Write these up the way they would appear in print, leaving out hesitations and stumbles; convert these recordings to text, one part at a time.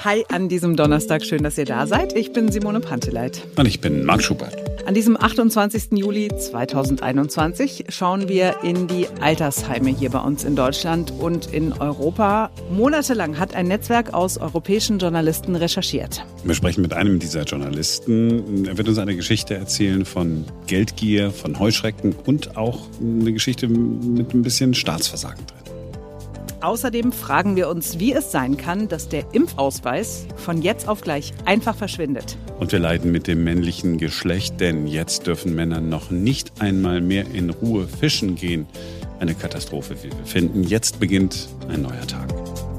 Hi an diesem Donnerstag, schön, dass ihr da seid. Ich bin Simone Panteleit. Und ich bin Marc Schubert. An diesem 28. Juli 2021 schauen wir in die Altersheime hier bei uns in Deutschland und in Europa. Monatelang hat ein Netzwerk aus europäischen Journalisten recherchiert. Wir sprechen mit einem dieser Journalisten. Er wird uns eine Geschichte erzählen von Geldgier, von Heuschrecken und auch eine Geschichte mit ein bisschen Staatsversagen drin. Außerdem fragen wir uns, wie es sein kann, dass der Impfausweis von jetzt auf gleich einfach verschwindet. Und wir leiden mit dem männlichen Geschlecht, denn jetzt dürfen Männer noch nicht einmal mehr in Ruhe fischen gehen. Eine Katastrophe, wie wir finden. Jetzt beginnt ein neuer Tag.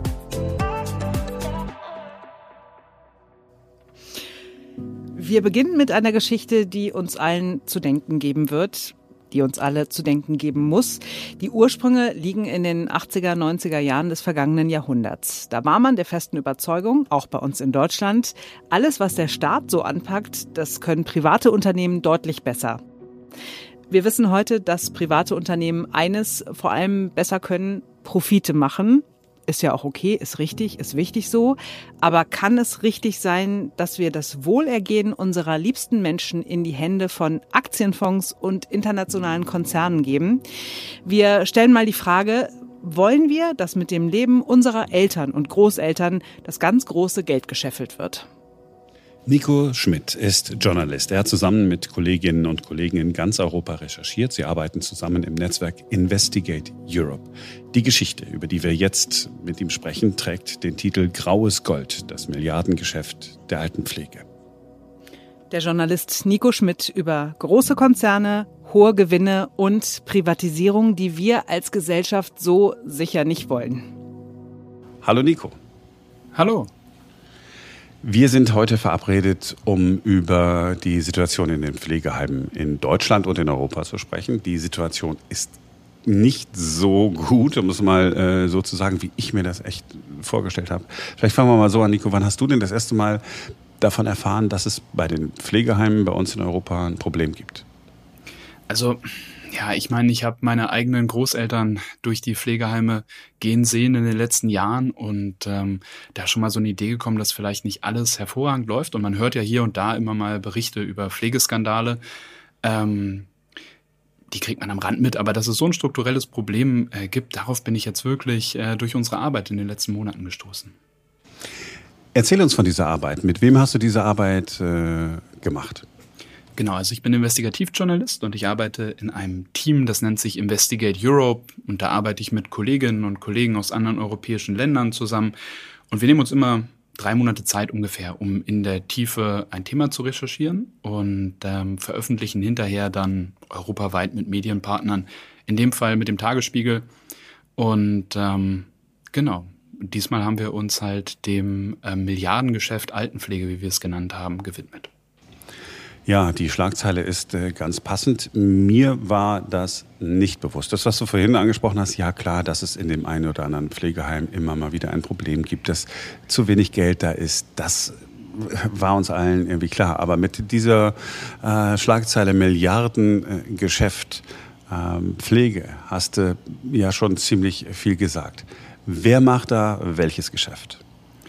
Wir beginnen mit einer Geschichte, die uns allen zu denken geben wird. Die uns alle zu denken geben muss. Die Ursprünge liegen in den 80er, 90er Jahren des vergangenen Jahrhunderts. Da war man der festen Überzeugung, auch bei uns in Deutschland, alles, was der Staat so anpackt, das können private Unternehmen deutlich besser. Wir wissen heute, dass private Unternehmen eines vor allem besser können: Profite machen. Ist ja auch okay, ist richtig, ist wichtig so. Aber kann es richtig sein, dass wir das Wohlergehen unserer liebsten Menschen in die Hände von Aktienfonds und internationalen Konzernen geben? Wir stellen mal die Frage: Wollen wir, dass mit dem Leben unserer Eltern und Großeltern das ganz große Geld gescheffelt wird? Nico Schmidt ist Journalist. Er hat zusammen mit Kolleginnen und Kollegen in ganz Europa recherchiert. Sie arbeiten zusammen im Netzwerk Investigate Europe. Die Geschichte, über die wir jetzt mit ihm sprechen, trägt den Titel Graues Gold, das Milliardengeschäft der Altenpflege. Der Journalist Nico Schmidt über große Konzerne, hohe Gewinne und Privatisierung, die wir als Gesellschaft so sicher nicht wollen. Hallo Nico. Hallo. Wir sind heute verabredet, um über die Situation in den Pflegeheimen in Deutschland und in Europa zu sprechen. Die Situation ist nicht so gut, um es mal so zu sagen, wie ich mir das echt vorgestellt habe. Vielleicht fangen wir mal so an, Nico. Wann hast du denn das erste Mal davon erfahren, dass es bei den Pflegeheimen bei uns in Europa ein Problem gibt? Also, ja, ich meine, ich habe meine eigenen Großeltern durch die Pflegeheime gehen sehen in den letzten Jahren und da ist schon mal so eine Idee gekommen, dass vielleicht nicht alles hervorragend läuft. Und man hört ja hier und da immer mal Berichte über Pflegeskandale. Die kriegt man am Rand mit, aber dass es so ein strukturelles Problem gibt, darauf bin ich jetzt wirklich durch unsere Arbeit in den letzten Monaten gestoßen. Erzähl uns von dieser Arbeit. Mit wem hast du diese Arbeit gemacht? Genau, also ich bin Investigativjournalist und ich arbeite in einem Team, das nennt sich Investigate Europe, und da arbeite ich mit Kolleginnen und Kollegen aus anderen europäischen Ländern zusammen und wir nehmen uns immer 3 Monate Zeit ungefähr, um in der Tiefe ein Thema zu recherchieren und veröffentlichen hinterher dann europaweit mit Medienpartnern, in dem Fall mit dem Tagesspiegel. Und genau, diesmal haben wir uns halt dem Milliardengeschäft Altenpflege, wie wir es genannt haben, gewidmet. Ja, die Schlagzeile ist ganz passend. Mir war das nicht bewusst. Das, was du vorhin angesprochen hast, ja klar, dass es in dem einen oder anderen Pflegeheim immer mal wieder ein Problem gibt, dass zu wenig Geld da ist. Das war uns allen irgendwie klar. Aber mit dieser Schlagzeile Milliardengeschäft Pflege hast du ja schon ziemlich viel gesagt. Wer macht da welches Geschäft?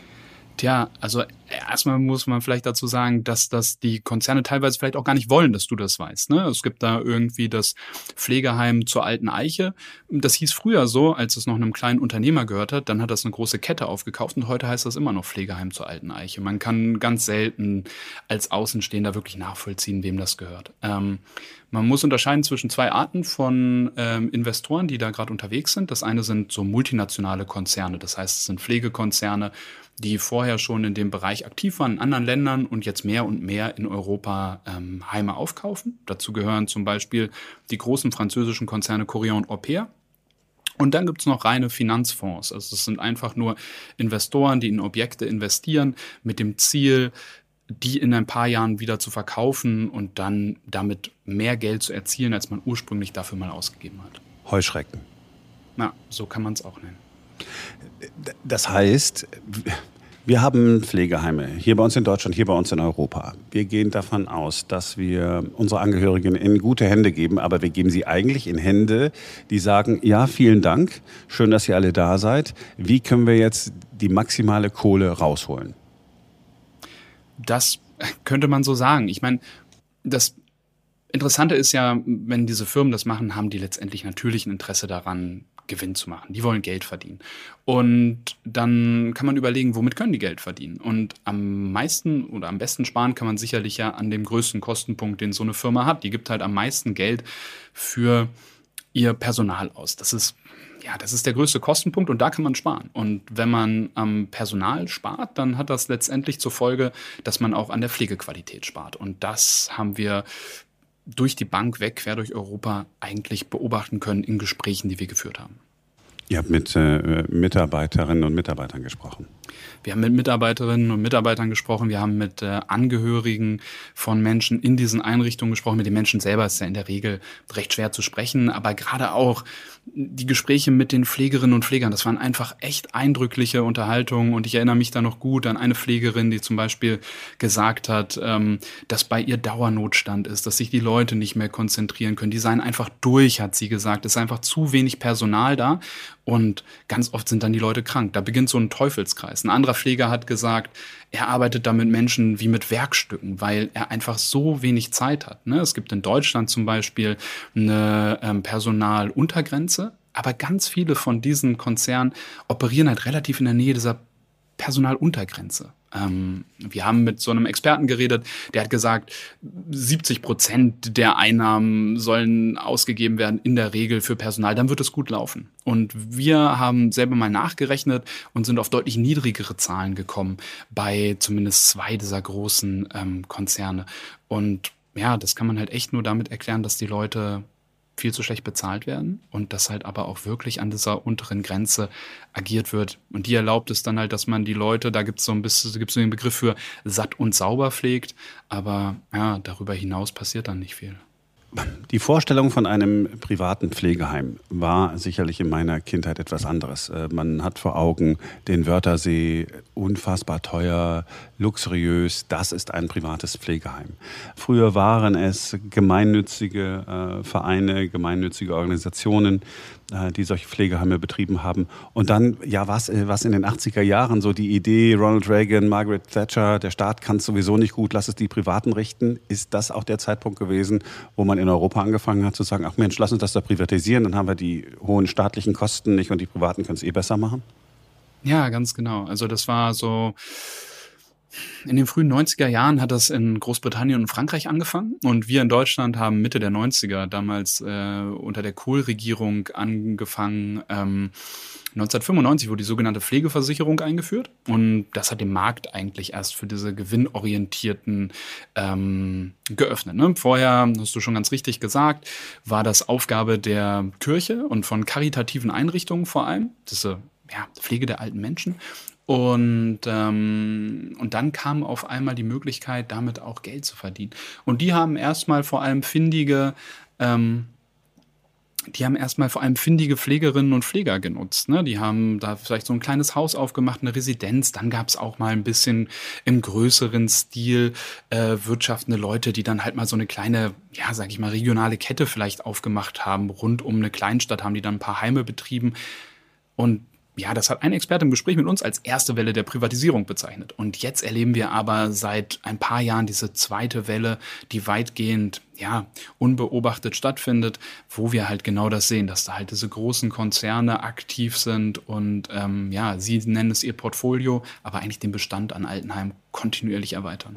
Tja, also erstmal muss man vielleicht dazu sagen, dass das die Konzerne teilweise vielleicht auch gar nicht wollen, dass du das weißt. Ne? Es gibt da irgendwie das Pflegeheim zur Alten Eiche. Das hieß früher so, als es noch einem kleinen Unternehmer gehört hat. Dann hat das eine große Kette aufgekauft und heute heißt das immer noch Pflegeheim zur Alten Eiche. Man kann ganz selten als Außenstehender wirklich nachvollziehen, wem das gehört. Man muss unterscheiden zwischen 2 Arten von Investoren, die da gerade unterwegs sind. Das eine sind so multinationale Konzerne. Das heißt, es sind Pflegekonzerne, die vorher schon in dem Bereich aktiv waren in anderen Ländern und jetzt mehr und mehr in Europa Heime aufkaufen. Dazu gehören zum Beispiel die großen französischen Konzerne Korian und Orpea. Und dann gibt es noch reine Finanzfonds. Also es sind einfach nur Investoren, die in Objekte investieren mit dem Ziel, die in ein paar Jahren wieder zu verkaufen und dann damit mehr Geld zu erzielen, als man ursprünglich dafür mal ausgegeben hat. Heuschrecken. Na, so kann man es auch nennen. Das heißt, wir haben Pflegeheime hier bei uns in Deutschland, hier bei uns in Europa. Wir gehen davon aus, dass wir unsere Angehörigen in gute Hände geben, aber wir geben sie eigentlich in Hände, die sagen, ja, vielen Dank, schön, dass ihr alle da seid. Wie können wir jetzt die maximale Kohle rausholen? das könnte man so sagen. Ich meine, das Interessante ist ja, wenn diese Firmen das machen, haben die letztendlich natürlich ein Interesse daran, Gewinn zu machen. Die wollen Geld verdienen. Und dann kann man überlegen, womit können die Geld verdienen? Und am meisten oder am besten sparen kann man sicherlich ja an dem größten Kostenpunkt, den so eine Firma hat. Die gibt halt am meisten Geld für ihr Personal aus. Das ist der größte Kostenpunkt und da kann man sparen. Und wenn man am Personal spart, dann hat das letztendlich zur Folge, dass man auch an der Pflegequalität spart. Und das haben wir durch die Bank weg, quer durch Europa eigentlich beobachten können in Gesprächen, die wir geführt haben. Ihr habt mit Mitarbeiterinnen und Mitarbeitern gesprochen. Wir haben mit Mitarbeiterinnen und Mitarbeitern gesprochen, wir haben mit Angehörigen von Menschen in diesen Einrichtungen gesprochen. Mit den Menschen selber ist ja in der Regel recht schwer zu sprechen, aber gerade auch die Gespräche mit den Pflegerinnen und Pflegern, das waren einfach echt eindrückliche Unterhaltungen und ich erinnere mich da noch gut an eine Pflegerin, die zum Beispiel gesagt hat, dass bei ihr Dauernotstand ist, dass sich die Leute nicht mehr konzentrieren können. Die seien einfach durch, hat sie gesagt. Es ist einfach zu wenig Personal da und ganz oft sind dann die Leute krank. Da beginnt so ein Teufelskreis. Ein anderer Pfleger hat gesagt, er arbeitet da mit Menschen wie mit Werkstücken, weil er einfach so wenig Zeit hat. Es gibt in Deutschland zum Beispiel eine Personaluntergrenze, aber ganz viele von diesen Konzernen operieren halt relativ in der Nähe dieser Personaluntergrenze. Wir haben mit so einem Experten geredet, der hat gesagt, 70% der Einnahmen sollen ausgegeben werden in der Regel für Personal, dann wird es gut laufen. Und wir haben selber mal nachgerechnet und sind auf deutlich niedrigere Zahlen gekommen bei zumindest 2 dieser großen Konzerne. Und ja, das kann man halt echt nur damit erklären, dass die Leute viel zu schlecht bezahlt werden und dass halt aber auch wirklich an dieser unteren Grenze agiert wird. Und die erlaubt es dann halt, dass man die Leute, da gibt's so den Begriff für satt und sauber pflegt, aber ja, darüber hinaus passiert dann nicht viel. Die Vorstellung von einem privaten Pflegeheim war sicherlich in meiner Kindheit etwas anderes. Man hat vor Augen den Wörthersee, unfassbar teuer, luxuriös, das ist ein privates Pflegeheim. Früher waren es gemeinnützige Vereine, gemeinnützige Organisationen, die solche Pflegeheime betrieben haben. Und dann, ja, was in den 80er Jahren so die Idee, Ronald Reagan, Margaret Thatcher, der Staat kann es sowieso nicht gut, lass es die Privaten richten. Ist das auch der Zeitpunkt gewesen, wo man in Europa angefangen hat zu sagen, ach Mensch, lass uns das da privatisieren, dann haben wir die hohen staatlichen Kosten nicht und die Privaten können es eh besser machen? Ja, ganz genau. Also das war so, in den frühen 90er Jahren hat das in Großbritannien und Frankreich angefangen und wir in Deutschland haben Mitte der 90er damals unter der Kohl-Regierung angefangen. 1995 wurde die sogenannte Pflegeversicherung eingeführt und das hat den Markt eigentlich erst für diese gewinnorientierten geöffnet. Ne? Vorher, hast du schon ganz richtig gesagt, war das Aufgabe der Kirche und von karitativen Einrichtungen vor allem, diese Pflege der alten Menschen. Und dann kam auf einmal die Möglichkeit, damit auch Geld zu verdienen. Und die haben erstmal vor allem findige Pflegerinnen und Pfleger genutzt. Ne? Die haben da vielleicht so ein kleines Haus aufgemacht, eine Residenz. Dann gab es auch mal ein bisschen im größeren Stil wirtschaftende Leute, die dann halt mal so eine kleine, sag ich mal, regionale Kette vielleicht aufgemacht haben. Rund um eine Kleinstadt haben die dann ein paar Heime betrieben. Und ja, das hat ein Experte im Gespräch mit uns als erste Welle der Privatisierung bezeichnet. Und jetzt erleben wir aber seit ein paar Jahren diese zweite Welle, die weitgehend unbeobachtet stattfindet, wo wir halt genau das sehen, dass da halt diese großen Konzerne aktiv sind und sie nennen es ihr Portfolio, aber eigentlich den Bestand an Altenheimen kontinuierlich erweitern.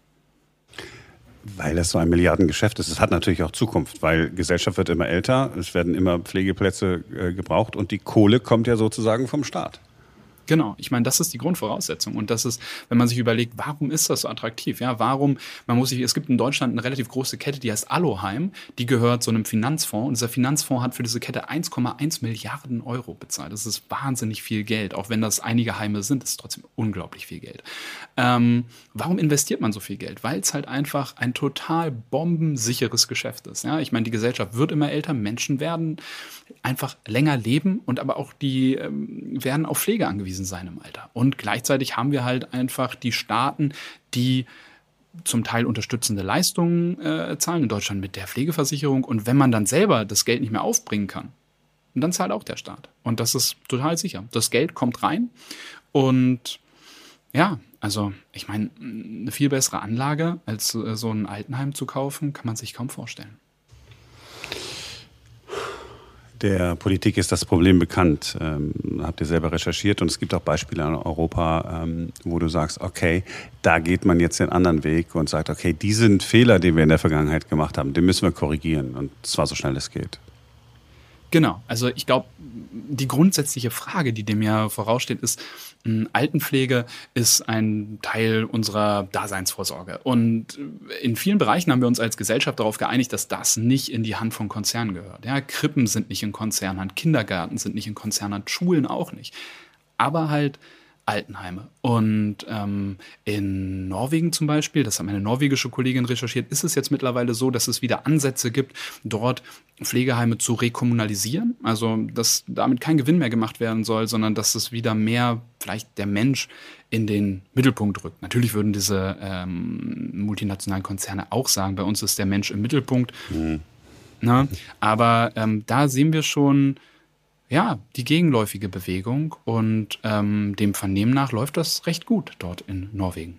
Weil das so ein Milliardengeschäft ist. Es hat natürlich auch Zukunft, weil Gesellschaft wird immer älter, es werden immer Pflegeplätze gebraucht und die Kohle kommt ja sozusagen vom Staat. Genau, ich meine, das ist die Grundvoraussetzung und das ist, wenn man sich überlegt, warum ist das so attraktiv? Ja, es gibt in Deutschland eine relativ große Kette, die heißt Aloheim, die gehört so einem Finanzfonds und dieser Finanzfonds hat für diese Kette 1,1 Milliarden Euro bezahlt. Das ist wahnsinnig viel Geld, auch wenn das einige Heime sind, das ist trotzdem unglaublich viel Geld. Warum investiert man so viel Geld? Weil es halt einfach ein total bombensicheres Geschäft ist. Ja, ich meine, die Gesellschaft wird immer älter, Menschen werden einfach länger leben und aber auch die werden auf Pflege angewiesen sein im Alter. Und gleichzeitig haben wir halt einfach die Staaten, die zum Teil unterstützende Leistungen zahlen, in Deutschland mit der Pflegeversicherung. Und wenn man dann selber das Geld nicht mehr aufbringen kann, dann zahlt auch der Staat. Und das ist total sicher. Das Geld kommt rein und Ja, also ich meine, eine viel bessere Anlage als so ein Altenheim zu kaufen, kann man sich kaum vorstellen. Der Politik ist das Problem bekannt. Habt ihr selber recherchiert und es gibt auch Beispiele in Europa, wo du sagst, okay, da geht man jetzt den anderen Weg und sagt, okay, diesen Fehler, den wir in der Vergangenheit gemacht haben, den müssen wir korrigieren und zwar so schnell es geht. Genau, also ich glaube, die grundsätzliche Frage, die dem ja voraussteht, ist, Altenpflege ist ein Teil unserer Daseinsvorsorge. Und in vielen Bereichen haben wir uns als Gesellschaft darauf geeinigt, dass das nicht in die Hand von Konzernen gehört. Ja, Krippen sind nicht in Konzernhand, Kindergärten sind nicht in Konzernhand, Schulen auch nicht. Aber halt Altenheime. Und in Norwegen zum Beispiel, das hat meine norwegische Kollegin recherchiert, ist es jetzt mittlerweile so, dass es wieder Ansätze gibt, dort Pflegeheime zu rekommunalisieren. Also, dass damit kein Gewinn mehr gemacht werden soll, sondern dass es wieder mehr vielleicht der Mensch in den Mittelpunkt rückt. Natürlich würden diese multinationalen Konzerne auch sagen, bei uns ist der Mensch im Mittelpunkt. Na, aber da sehen wir schon, ja, die gegenläufige Bewegung und dem Vernehmen nach läuft das recht gut dort in Norwegen.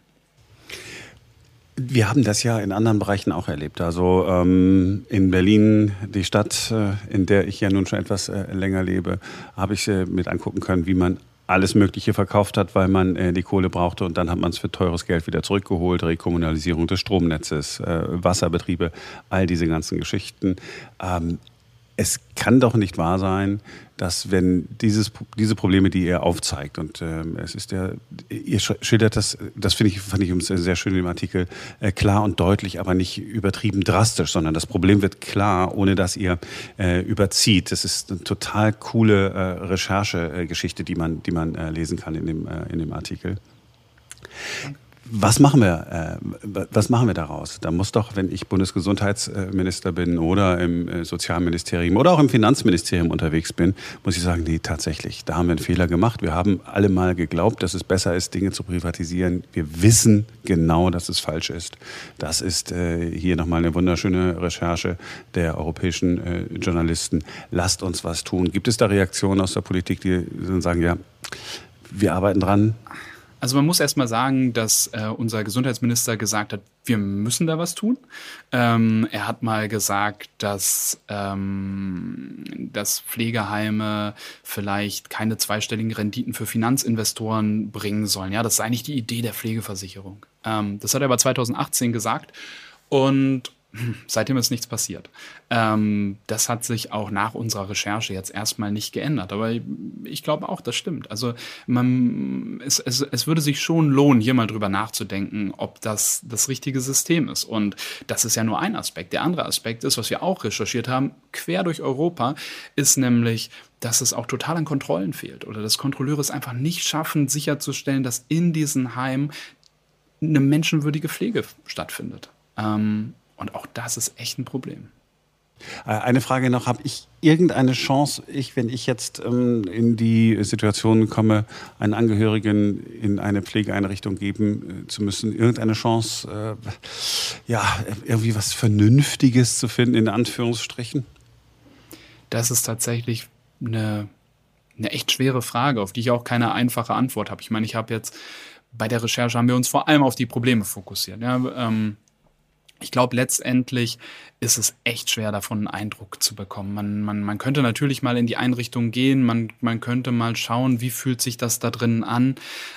Wir haben das ja in anderen Bereichen auch erlebt. Also in Berlin, die Stadt, in der ich ja nun schon etwas länger lebe, habe ich mit angucken können, wie man alles Mögliche verkauft hat, weil man die Kohle brauchte und dann hat man es für teures Geld wieder zurückgeholt. Rekommunalisierung des Stromnetzes, Wasserbetriebe, all diese ganzen Geschichten. Es kann doch nicht wahr sein, dass wenn diese Probleme, die ihr aufzeigt, und es ist ihr schildert das fand ich sehr schön im Artikel, klar und deutlich, aber nicht übertrieben drastisch, sondern das Problem wird klar, ohne dass ihr überzieht. Das ist eine total coole Recherchegeschichte, die man lesen kann in dem Artikel. Was machen wir daraus? Da muss doch, wenn ich Bundesgesundheitsminister bin oder im Sozialministerium oder auch im Finanzministerium unterwegs bin, muss ich sagen, nee, tatsächlich, da haben wir einen Fehler gemacht. Wir haben alle mal geglaubt, dass es besser ist, Dinge zu privatisieren. Wir wissen genau, dass es falsch ist. Das ist hier nochmal eine wunderschöne Recherche der europäischen Journalisten. Lasst uns was tun. Gibt es da Reaktionen aus der Politik, die sagen, ja, wir arbeiten dran? Also man muss erst mal sagen, dass unser Gesundheitsminister gesagt hat, wir müssen da was tun. Er hat mal gesagt, dass Pflegeheime vielleicht keine zweistelligen Renditen für Finanzinvestoren bringen sollen. Ja, das sei nicht die Idee der Pflegeversicherung. Das hat er aber 2018 gesagt und seitdem ist nichts passiert. Das hat sich auch nach unserer Recherche jetzt erstmal nicht geändert. Aber ich glaube auch, das stimmt. Also es würde sich schon lohnen, hier mal drüber nachzudenken, ob das das richtige System ist. Und das ist ja nur ein Aspekt. Der andere Aspekt ist, was wir auch recherchiert haben, quer durch Europa, ist nämlich, dass es auch total an Kontrollen fehlt. Oder dass Kontrolleure es einfach nicht schaffen, sicherzustellen, dass in diesen Heimen eine menschenwürdige Pflege stattfindet. Und auch das ist echt ein Problem. Eine Frage noch, habe ich irgendeine Chance, wenn ich jetzt in die Situation komme, einen Angehörigen in eine Pflegeeinrichtung geben zu müssen, irgendeine Chance, irgendwie was Vernünftiges zu finden, in Anführungsstrichen? Das ist tatsächlich eine echt schwere Frage, auf die ich auch keine einfache Antwort habe. Ich meine, bei der Recherche haben wir uns vor allem auf die Probleme fokussiert. Ja, ich glaube, letztendlich ist es echt schwer, davon einen Eindruck zu bekommen. Man könnte natürlich mal in die Einrichtung gehen, man könnte mal schauen, wie fühlt sich das da drinnen an.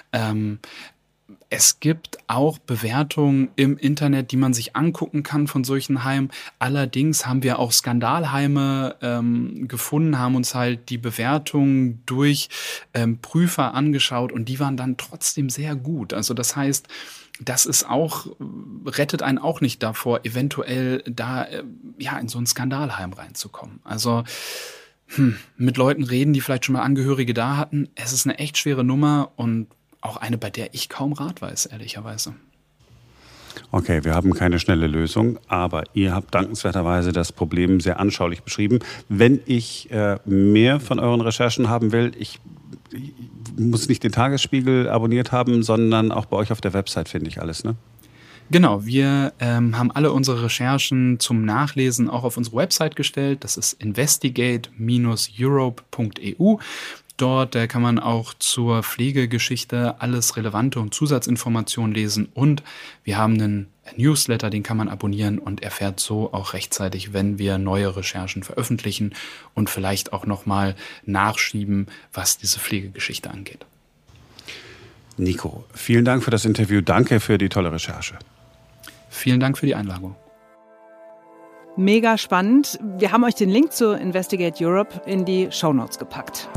Es gibt auch Bewertungen im Internet, die man sich angucken kann von solchen Heimen. Allerdings haben wir auch Skandalheime gefunden, haben uns halt die Bewertungen durch Prüfer angeschaut und die waren dann trotzdem sehr gut. Also das heißt, das ist auch, rettet einen auch nicht davor, eventuell da in so ein Skandalheim reinzukommen. Also mit Leuten reden, die vielleicht schon mal Angehörige da hatten. Es ist eine echt schwere Nummer und auch eine, bei der ich kaum Rat weiß, ehrlicherweise. Okay, wir haben keine schnelle Lösung, aber ihr habt dankenswerterweise das Problem sehr anschaulich beschrieben. Wenn ich mehr von euren Recherchen haben will, ich muss nicht den Tagesspiegel abonniert haben, sondern auch bei euch auf der Website finde ich alles, ne? Genau, wir haben alle unsere Recherchen zum Nachlesen auch auf unsere Website gestellt. Das ist investigate-europe.eu. dort, da kann man auch zur Pflegegeschichte alles Relevante und Zusatzinformationen lesen. Und wir haben einen Newsletter, den kann man abonnieren und erfährt so auch rechtzeitig, wenn wir neue Recherchen veröffentlichen und vielleicht auch nochmal nachschieben, was diese Pflegegeschichte angeht. Nico, vielen Dank für das Interview. Danke für die tolle Recherche. Vielen Dank für die Einladung. Mega spannend. Wir haben euch den Link zu Investigate Europe in die Shownotes gepackt.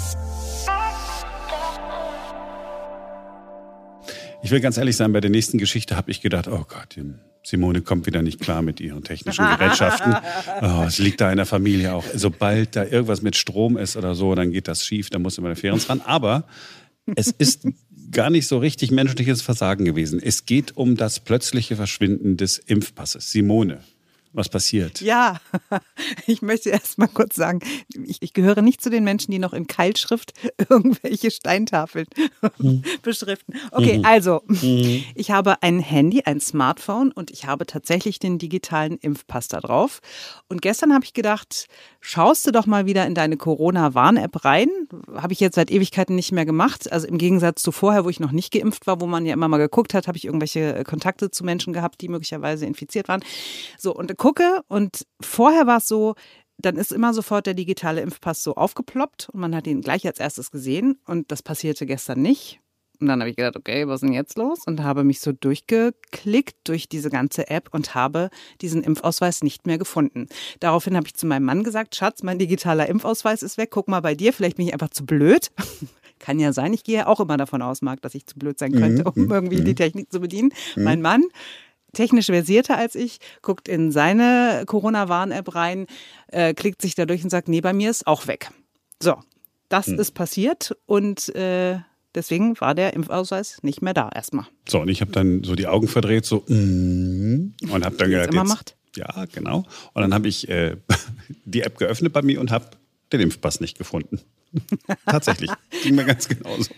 Ich will ganz ehrlich sein, bei der nächsten Geschichte habe ich gedacht, oh Gott, Simone kommt wieder nicht klar mit ihren technischen Gerätschaften. Oh, es liegt da in der Familie auch. Sobald da irgendwas mit Strom ist oder so, dann geht das schief, da muss immer der Ferenc ran. Aber es ist gar nicht so richtig menschliches Versagen gewesen. Es geht um das plötzliche Verschwinden des Impfpasses. Simone, was passiert? Ja, ich möchte erst mal kurz sagen, ich gehöre nicht zu den Menschen, die noch in Keilschrift irgendwelche Steintafeln beschriften. Okay, also, ich habe ein Handy, ein Smartphone und ich habe tatsächlich den digitalen Impfpass da drauf. Und gestern habe ich gedacht, schaust du doch mal wieder in deine Corona-Warn-App rein. Habe ich jetzt seit Ewigkeiten nicht mehr gemacht. Also im Gegensatz zu vorher, wo ich noch nicht geimpft war, wo man ja immer mal geguckt hat, habe ich irgendwelche Kontakte zu Menschen gehabt, die möglicherweise infiziert waren. So, und gucke und vorher war es so, dann ist immer sofort der digitale Impfpass so aufgeploppt und man hat ihn gleich als erstes gesehen und das passierte gestern nicht. Und dann habe ich gedacht, okay, was ist denn jetzt los? Und habe mich so durchgeklickt durch diese ganze App und habe diesen Impfausweis nicht mehr gefunden. Daraufhin habe ich zu meinem Mann gesagt, Schatz, mein digitaler Impfausweis ist weg, guck mal bei dir, vielleicht bin ich einfach zu blöd. Kann ja sein, ich gehe ja auch immer davon aus, Marc, dass ich zu blöd sein könnte, um irgendwie die Technik zu bedienen. Mein Mann, technisch versierter als ich, guckt in seine Corona-Warn-App rein, klickt sich da durch und sagt, nee, bei mir ist auch weg. So, das ist passiert und deswegen war der Impfausweis nicht mehr da erstmal. So, und ich habe dann so die Augen verdreht, so und habe dann gedacht, immer macht. Ja, genau. Und dann habe ich die App geöffnet bei mir und habe den Impfpass nicht gefunden. Tatsächlich, ging mir ganz genauso.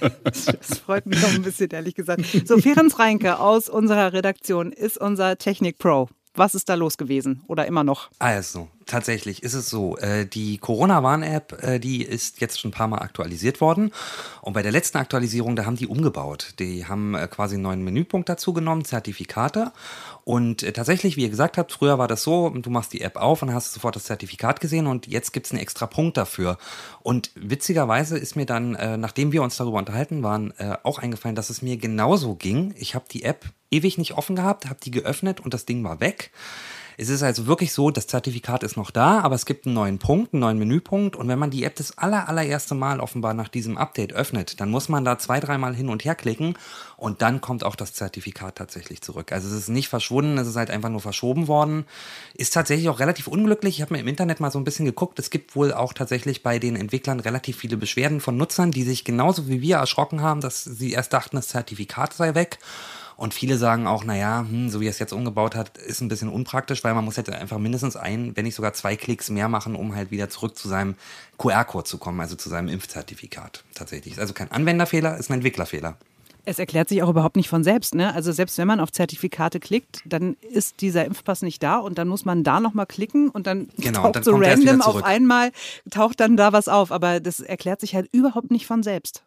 Das freut mich auch ein bisschen, ehrlich gesagt. So, Ferenc Reinke aus unserer Redaktion ist unser Technik-Pro. Was ist da los gewesen oder immer noch? Also, tatsächlich ist es so, die Corona-Warn-App, die ist jetzt schon ein paar Mal aktualisiert worden und bei der letzten Aktualisierung, da haben die umgebaut. Die haben quasi einen neuen Menüpunkt dazu genommen, Zertifikate und tatsächlich, wie ihr gesagt habt, früher war das so, du machst die App auf und hast sofort das Zertifikat gesehen und jetzt gibt es einen extra Punkt dafür und witzigerweise ist mir dann, nachdem wir uns darüber unterhalten waren, auch eingefallen, dass es mir genauso ging. Ich habe die App ewig nicht offen gehabt, habe die geöffnet und das Ding war weg. Es ist also wirklich so, das Zertifikat ist noch da, aber es gibt einen neuen Punkt, einen neuen Menüpunkt und wenn man die App das allererste Mal offenbar nach diesem Update öffnet, dann muss man da 2-3 Mal hin und her klicken und dann kommt auch das Zertifikat tatsächlich zurück. Also es ist nicht verschwunden, es ist halt einfach nur verschoben worden. Ist tatsächlich auch relativ unglücklich. Ich habe mir im Internet mal so ein bisschen geguckt, es gibt wohl auch tatsächlich bei den Entwicklern relativ viele Beschwerden von Nutzern, die sich genauso wie wir erschrocken haben, dass sie erst dachten, das Zertifikat sei weg. Und viele sagen auch, naja, so wie er es jetzt umgebaut hat, ist ein bisschen unpraktisch, weil man muss jetzt einfach mindestens wenn nicht sogar 2 Klicks mehr machen, um halt wieder zurück zu seinem QR-Code zu kommen, also zu seinem Impfzertifikat tatsächlich. Ist also kein Anwenderfehler, ist ein Entwicklerfehler. Es erklärt sich auch überhaupt nicht von selbst, ne? Also selbst wenn man auf Zertifikate klickt, dann ist dieser Impfpass nicht da und dann muss man da nochmal klicken und dann taucht dann so random auf einmal, taucht dann da was auf. Aber das erklärt sich halt überhaupt nicht von selbst.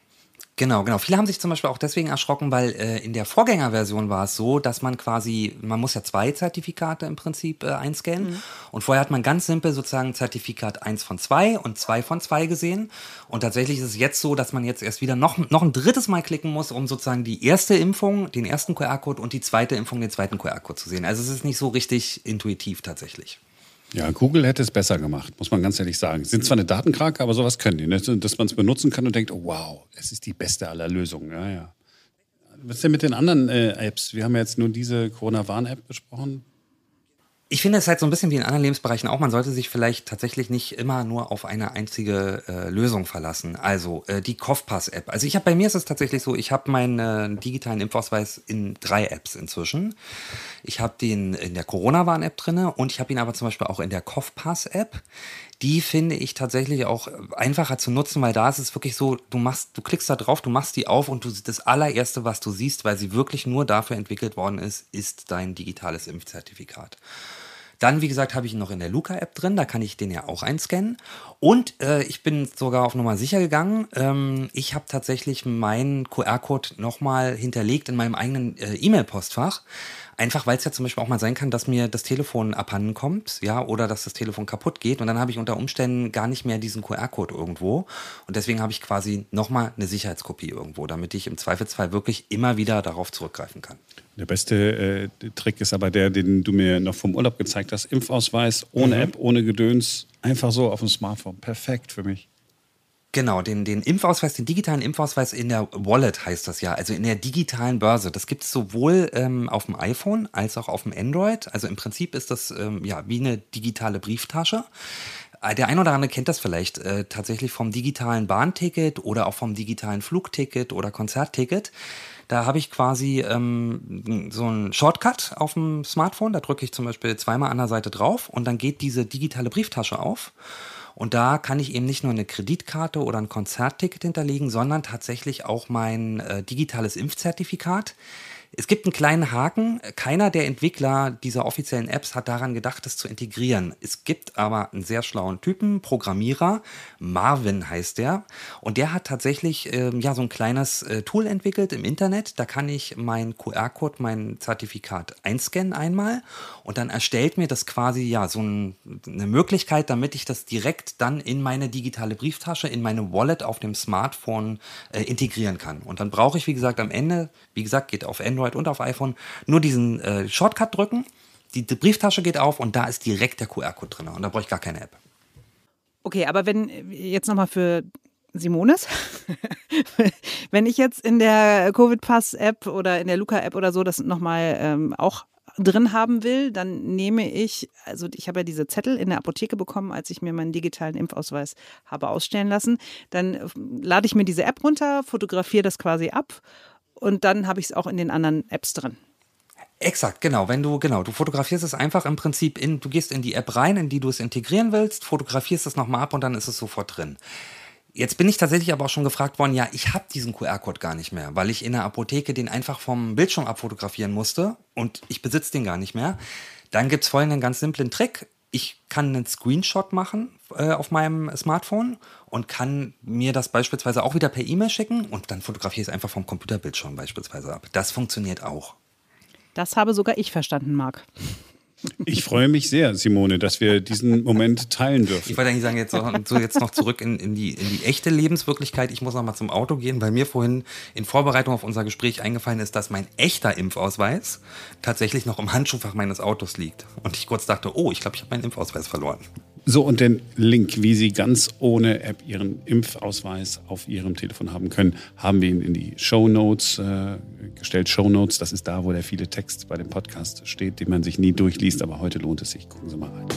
Genau. Viele haben sich zum Beispiel auch deswegen erschrocken, weil in der Vorgängerversion war es so, dass man muss ja 2 Zertifikate im Prinzip einscannen. Und vorher hat man ganz simpel sozusagen Zertifikat 1 von 2 und 2 von 2 gesehen. Und tatsächlich ist es jetzt so, dass man jetzt erst wieder noch ein drittes Mal klicken muss, um sozusagen die erste Impfung, den ersten QR-Code und die zweite Impfung, den zweiten QR-Code zu sehen. Also es ist nicht so richtig intuitiv tatsächlich. Ja, Google hätte es besser gemacht, muss man ganz ehrlich sagen. Sind zwar eine Datenkrake, aber sowas können die, ne? Dass man es benutzen kann und denkt, oh wow, es ist die beste aller Lösungen. Ja. Was ist denn mit den anderen Apps? Wir haben ja jetzt nur diese Corona-Warn-App besprochen. Ich finde es halt so ein bisschen wie in anderen Lebensbereichen auch, man sollte sich vielleicht tatsächlich nicht immer nur auf eine einzige Lösung verlassen. Also die Kopfpass-App. Also bei mir ist es tatsächlich so, ich habe meinen digitalen Impfausweis in 3 Apps inzwischen. Ich habe den in der Corona-Warn-App drinne und ich habe ihn aber zum Beispiel auch in der Kopfpass-App. Die finde ich tatsächlich auch einfacher zu nutzen, weil da ist es wirklich so, du klickst da drauf, du machst die auf und das allererste, was du siehst, weil sie wirklich nur dafür entwickelt worden ist dein digitales Impfzertifikat. Dann, wie gesagt, habe ich ihn noch in der Luca-App drin, da kann ich den ja auch einscannen. Und ich bin sogar auf Nummer sicher gegangen. Ich habe tatsächlich meinen QR-Code nochmal hinterlegt in meinem eigenen E-Mail-Postfach. Einfach, weil es ja zum Beispiel auch mal sein kann, dass mir das Telefon abhanden kommt, ja, oder dass das Telefon kaputt geht und dann habe ich unter Umständen gar nicht mehr diesen QR-Code irgendwo und deswegen habe ich quasi nochmal eine Sicherheitskopie irgendwo, damit ich im Zweifelsfall wirklich immer wieder darauf zurückgreifen kann. Der beste Trick ist aber der, den du mir noch vom Urlaub gezeigt hast, Impfausweis, ohne App, ohne Gedöns, einfach so auf dem Smartphone, perfekt für mich. Genau, den Impfausweis, den digitalen Impfausweis in der Wallet heißt das ja, also in der digitalen Börse. Das gibt es sowohl auf dem iPhone als auch auf dem Android. Also im Prinzip ist das wie eine digitale Brieftasche. Der ein oder andere kennt das vielleicht tatsächlich vom digitalen Bahnticket oder auch vom digitalen Flugticket oder Konzertticket. Da habe ich quasi so einen Shortcut auf dem Smartphone. Da drücke ich zum Beispiel zweimal an der Seite drauf und dann geht diese digitale Brieftasche auf. Und da kann ich eben nicht nur eine Kreditkarte oder ein Konzertticket hinterlegen, sondern tatsächlich auch mein digitales Impfzertifikat. Es gibt einen kleinen Haken. Keiner der Entwickler dieser offiziellen Apps hat daran gedacht, das zu integrieren. Es gibt aber einen sehr schlauen Typen, Programmierer, Marvin heißt der. Und der hat tatsächlich so ein kleines Tool entwickelt im Internet. Da kann ich meinen QR-Code, mein Zertifikat einscannen einmal. Und dann erstellt mir das quasi eine Möglichkeit, damit ich das direkt dann in meine digitale Brieftasche, in meine Wallet auf dem Smartphone integrieren kann. Und dann brauche ich, wie gesagt, am Ende, geht auf Android und auf iPhone, nur diesen Shortcut drücken, die Brieftasche geht auf und da ist direkt der QR-Code drin und da brauche ich gar keine App. Okay, aber wenn jetzt nochmal für Simones, wenn ich jetzt in der Covid-Pass-App oder in der Luca-App oder so das nochmal auch drin haben will, dann nehme ich habe ja diese Zettel in der Apotheke bekommen, als ich mir meinen digitalen Impfausweis habe ausstellen lassen, dann lade ich mir diese App runter, fotografiere das quasi ab und dann habe ich es auch in den anderen Apps drin. Exakt, genau. Du fotografierst es einfach im Prinzip du gehst in die App rein, in die du es integrieren willst, fotografierst es nochmal ab und dann ist es sofort drin. Jetzt bin ich tatsächlich aber auch schon gefragt worden, ja, ich habe diesen QR-Code gar nicht mehr, weil ich in der Apotheke den einfach vom Bildschirm abfotografieren musste und ich besitze den gar nicht mehr. Dann gibt es folgenden ganz simplen Trick. Ich kann einen Screenshot machen auf meinem Smartphone und kann mir das beispielsweise auch wieder per E-Mail schicken und dann fotografiere ich es einfach vom Computerbildschirm beispielsweise ab. Das funktioniert auch. Das habe sogar ich verstanden, Marc. Ich freue mich sehr, Simone, dass wir diesen Moment teilen dürfen. Ich wollte eigentlich sagen, jetzt noch zurück in die echte Lebenswirklichkeit. Ich muss noch mal zum Auto gehen, weil mir vorhin in Vorbereitung auf unser Gespräch eingefallen ist, dass mein echter Impfausweis tatsächlich noch im Handschuhfach meines Autos liegt. Und ich kurz dachte, ich glaube, ich habe meinen Impfausweis verloren. So, und den Link, wie Sie ganz ohne App Ihren Impfausweis auf Ihrem Telefon haben können, haben wir Ihnen in die Shownotes gestellt. Shownotes, das ist da, wo der viele Text bei dem Podcast steht, den man sich nie durchliest, aber heute lohnt es sich. Gucken Sie mal rein.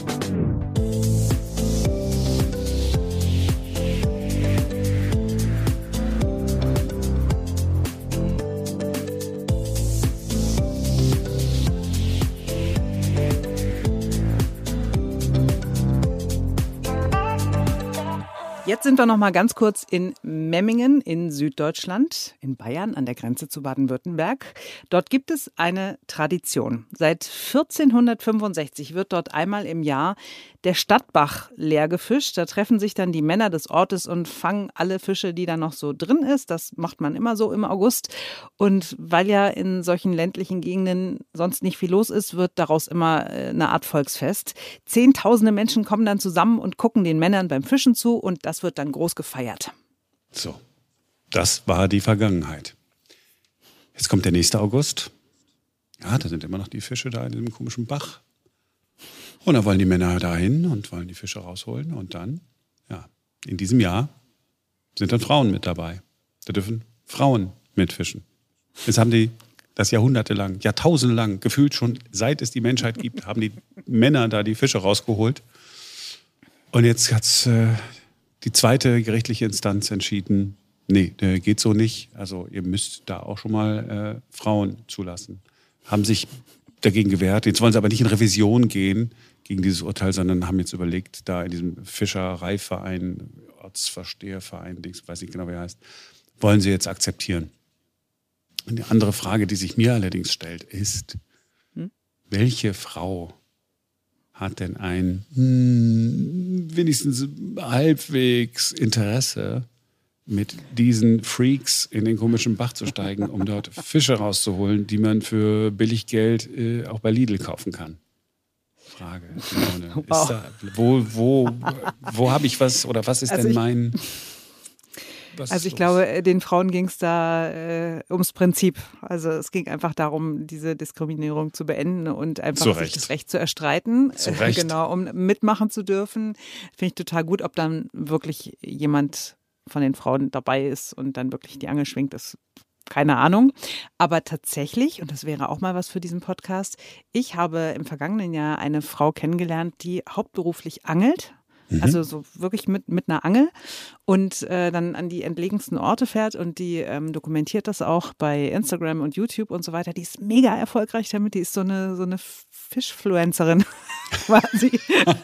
Jetzt sind wir noch mal ganz kurz in Memmingen in Süddeutschland, in Bayern an der Grenze zu Baden-Württemberg. Dort gibt es eine Tradition. Seit 1465 wird dort einmal im Jahr der Stadtbach leer gefischt. Da treffen sich dann die Männer des Ortes und fangen alle Fische, die da noch so drin ist. Das macht man immer so im August. Und weil ja in solchen ländlichen Gegenden sonst nicht viel los ist, wird daraus immer eine Art Volksfest. Zehntausende Menschen kommen dann zusammen und gucken den Männern beim Fischen zu und das wird dann groß gefeiert. So, das war die Vergangenheit. Jetzt kommt der nächste August. Ja, da sind immer noch die Fische da in diesem komischen Bach. Und da wollen die Männer dahin und wollen die Fische rausholen. Und dann, in diesem Jahr sind dann Frauen mit dabei. Da dürfen Frauen mitfischen. Jetzt haben die das jahrhundertelang, jahrtausendelang, gefühlt schon seit es die Menschheit gibt, haben die Männer da die Fische rausgeholt. Und jetzt hat die zweite gerichtliche Instanz entschieden, nee, geht so nicht. Also ihr müsst da auch schon mal Frauen zulassen. Haben sich dagegen gewehrt. Jetzt wollen sie aber nicht in Revision gehen gegen dieses Urteil, sondern haben jetzt überlegt, da in diesem Fischereiverein, Ortsversteherverein, ich weiß nicht genau, wie er heißt, wollen sie jetzt akzeptieren. Und die andere Frage, die sich mir allerdings stellt, ist, welche Frau hat denn ein wenigstens halbwegs Interesse, mit diesen Freaks in den komischen Bach zu steigen, um dort Fische rauszuholen, die man für billig Geld auch bei Lidl kaufen kann? Frage. Wow. Wo habe ich was oder was ist also denn mein... Also ich glaube, den Frauen ging es da ums Prinzip. Also es ging einfach darum, diese Diskriminierung zu beenden und einfach sich das Recht zu erstreiten. Genau, um mitmachen zu dürfen. Finde ich total gut, ob dann wirklich jemand von den Frauen dabei ist und dann wirklich die Angel schwingt, ist keine Ahnung. Aber tatsächlich, und das wäre auch mal was für diesen Podcast, ich habe im vergangenen Jahr eine Frau kennengelernt, die hauptberuflich angelt. Also so wirklich mit einer Angel und dann an die entlegensten Orte fährt und die dokumentiert das auch bei Instagram und YouTube und so weiter. Die ist mega erfolgreich damit. Die ist so eine Fischfluencerin quasi.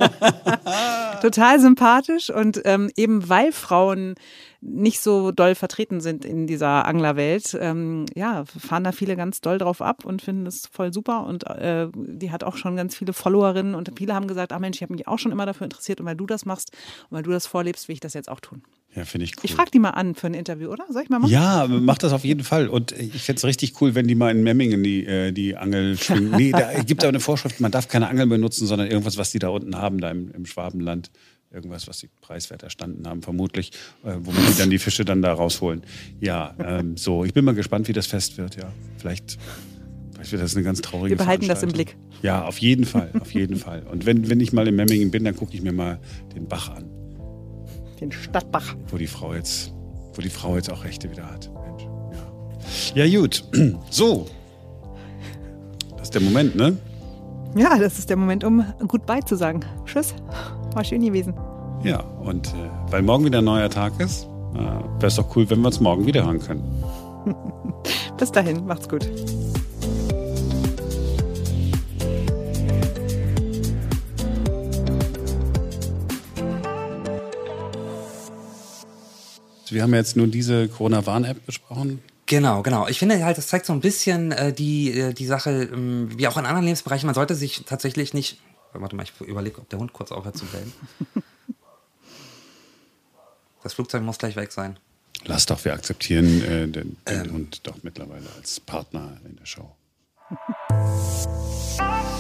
Total sympathisch und eben weil Frauen nicht so doll vertreten sind in dieser Anglerwelt, fahren da viele ganz doll drauf ab und finden das voll super und die hat auch schon ganz viele Followerinnen und viele haben gesagt, Mensch, ich habe mich auch schon immer dafür interessiert und weil du das machst und weil du das vorlebst, will ich das jetzt auch tun. Ja, finde ich cool. Ich frage die mal an für ein Interview, oder? Soll ich mal machen? Ja, mach das auf jeden Fall und ich fände es richtig cool, wenn die mal in Memmingen die Angel schwingen. Nee, da gibt es aber eine Vorschrift, man darf keine Angel benutzen, sondern irgendwas, was die da unten haben, da im Schwabenland. Irgendwas, was die preiswert erstanden haben, vermutlich, womit die dann die Fische dann da rausholen. Ja, ich bin mal gespannt, wie das Fest wird, ja. Vielleicht wird das eine ganz traurige Wir behalten das im Blick. Ja, auf jeden Fall, auf jeden Fall. Und wenn ich mal in Memmingen bin, dann gucke ich mir mal den Bach an. Den Stadtbach. Wo die Frau jetzt auch Rechte wieder hat. Mensch, ja. Ja, gut. So. Das ist der Moment, ne? Ja, das ist der Moment, um Goodbye zu sagen. Tschüss. War schön gewesen. Ja, und weil morgen wieder ein neuer Tag ist, wäre es doch cool, wenn wir uns morgen wieder hören können. Bis dahin, macht's gut. Wir haben jetzt nur diese Corona-Warn-App besprochen. Genau. Ich finde halt, das zeigt so ein bisschen die Sache, wie auch in anderen Lebensbereichen, man sollte sich tatsächlich nicht... Warte mal, ich überlege, ob der Hund kurz aufhört zu bellen. Das Flugzeug muss gleich weg sein. Lass doch, wir akzeptieren den Hund doch mittlerweile als Partner in der Show.